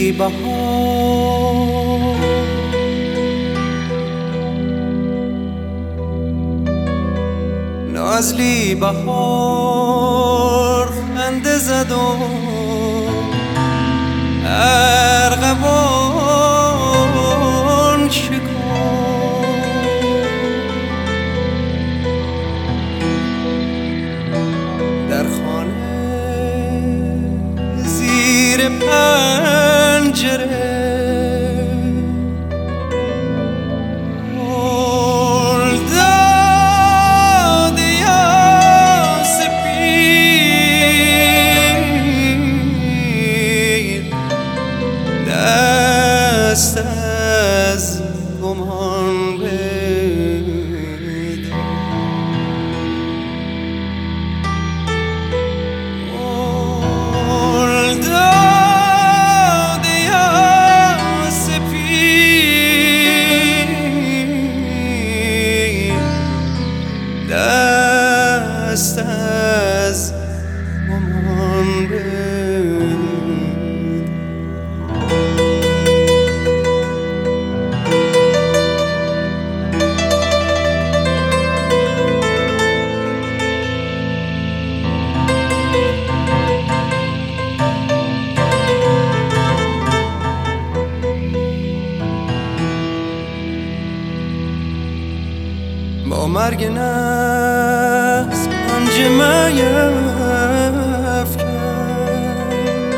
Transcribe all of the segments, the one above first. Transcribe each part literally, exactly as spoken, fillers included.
نازلی بهار نازلی بهار خنده زد و ارغوان شکفت در خانه زیر پنجره گل داد یاسپیر دست از گمان بدار گل داد یاسپیر دست از گمان بدار با مرگ نفس پنجه میفکن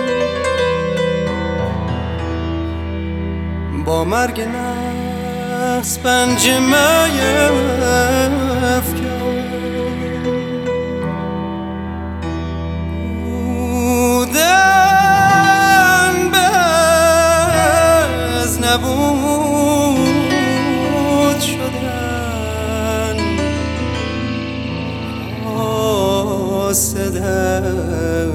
با مرگ نفس پنجه میفکن بودن به از نبود شدن در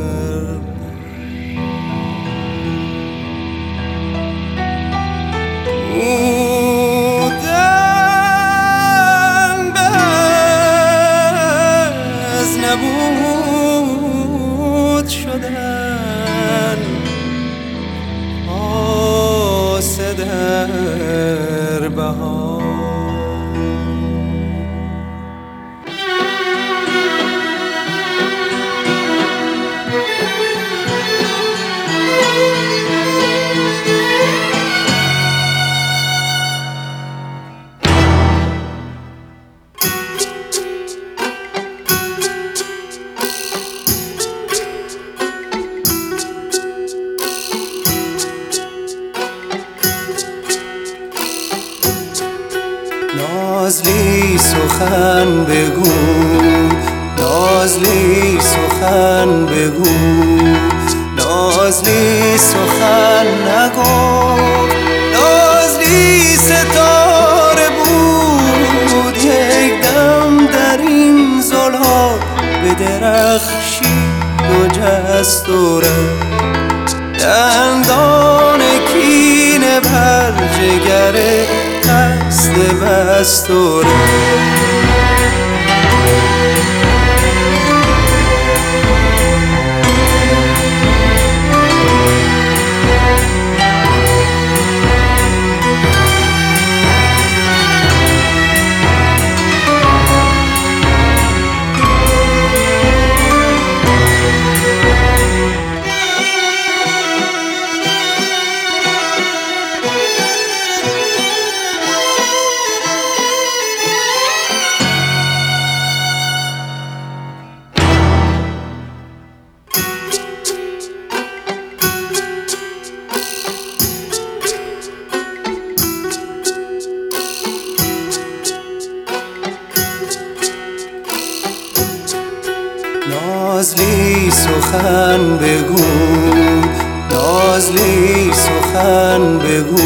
بودن به از نبود شدن آسه در بهار نازلی سخن بگو نازلی سخن بگو نازلی سخن نگو نازلی ستاره بود یک دم در این زلال به درخشید و جست و رفت دندان کینه بر جگر قصد بستوره نازلی سخن بگو نازلی سخن بگو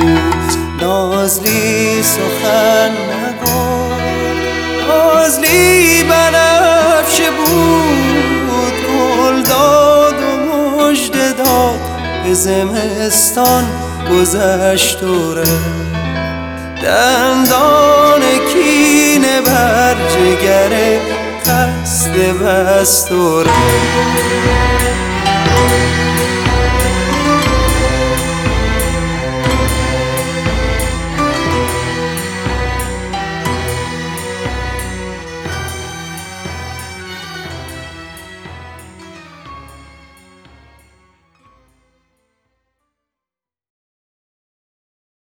نازلی سخن نگو نازلی بنفشه بود گل داد و مژده داد به زمستان گذشت و رفت دندان کینه بر جگر قصد بستوره